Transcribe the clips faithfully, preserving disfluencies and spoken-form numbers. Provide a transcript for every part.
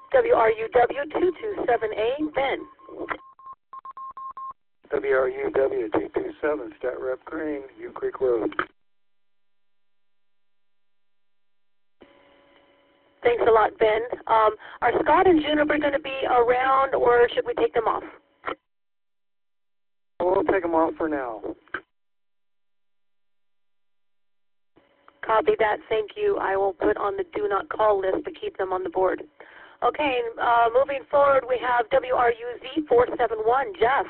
W R U W two two seven A, Ben. W R U W two two seven, Stat Rep Green, U Creek Road. Thanks a lot, Ben. Um, are Scott and Juniper going to be around, or should we take them off? We'll take them off for now. Copy that. Thank you. I will put on the do not call list to keep them on the board. Okay, uh, moving forward, we have W R U Z four seven one, Jeff.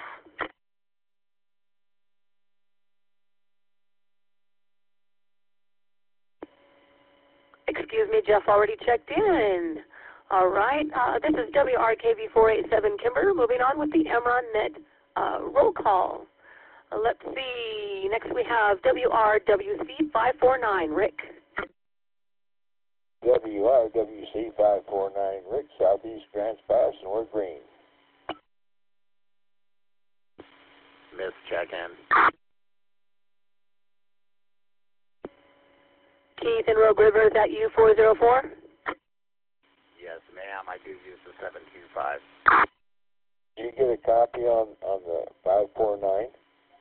Excuse me, Jeff already checked in. All right, uh, this is W R K V four eight seven, Kimber. Moving on with the Emron Net uh, roll call. Uh, let's see, next we have W R W C five four nine, Rick. W R W C five four nine, Rick, Southeast Grants Pass, and we're green. Miss check-in. Keith in Rogue River, is that you, four zero four? Yes, ma'am, I do use the seven two five. Did you get a copy on, on the five four nine?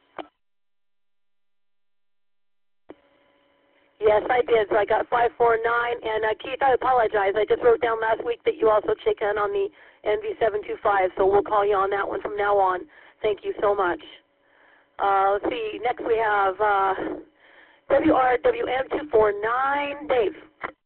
Yes, I did. So I got five four nine. And uh, Keith, I apologize. I just wrote down last week that you also check in on the N V seven two five, so we'll call you on that one from now on. Thank you so much. Uh, let's see. Next we have uh, W R W M two four nine, Dave.